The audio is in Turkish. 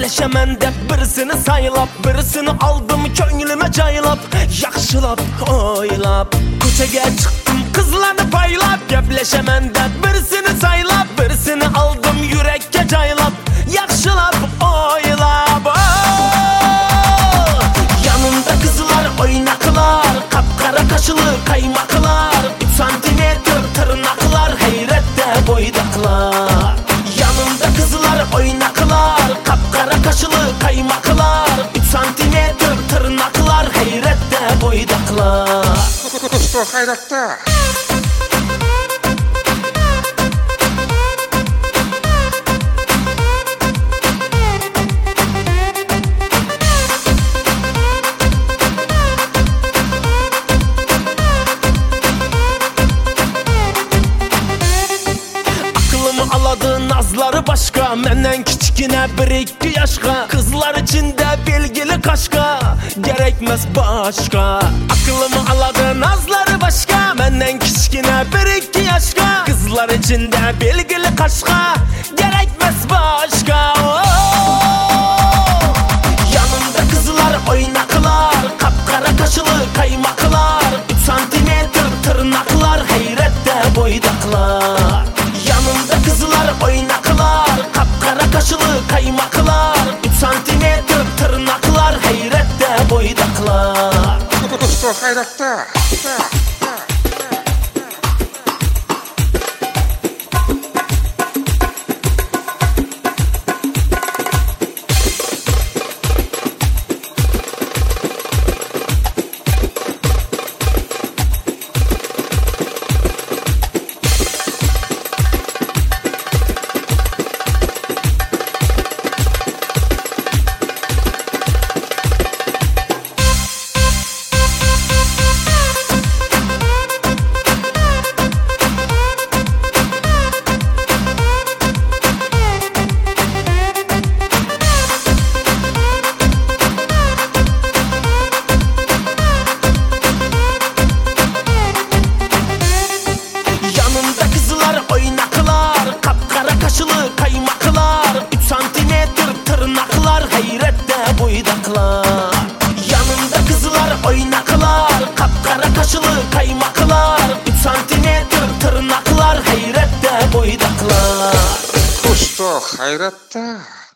Gepleşemen dep birisini saylap, birisini aldım köngülüme caylap, yaxşılap, oylap ko'chaga chiqdim qizlarni paylab. Gepleşemen dep birisini saylap, birisini aldım yurakka caylap, yaxşılap, oylap. Yanımda kızlar oynaklar, kapkara kaşılı kaymaklar, 3 santimetre tırnaklar, heyrette boydaklar. Yanımda kızlar oynaklar, kapkara kaşılı kaymaklar, 3 santimetre tırnaklar, heyrette boydaklar. Usta hayratta. Aladı nazları başka, menden kichkine 1-2 yaşka, kızlar içinde belgili kaşka, gerekmez başka. Aklımı aladı nazları başka, menden kichkine 1-2 yaşka, kızlar içinde belgili kaşka, gerekmez başka. Yanımda kızlar oynaklar, kapkara kaşılı kaymaklar, 3 santimetre tırnaklar, heyrette boydaklar. Yanımda kızlar oynaklar, kapkara kaşılı kaymaklar, 3 santimetre tırnaklar, heyrette boydaklar. Usta hayratta. Oynaklar, kapkara kaşılı kaymaklar, 3 santimetre tırnaklar, heyrette boydaklar. Yanımda kızlar oynaklar, kapkara kaşılı kaymaklar, 3 santimetre tırnaklar, heyrette boydaklar. Usta hayratta.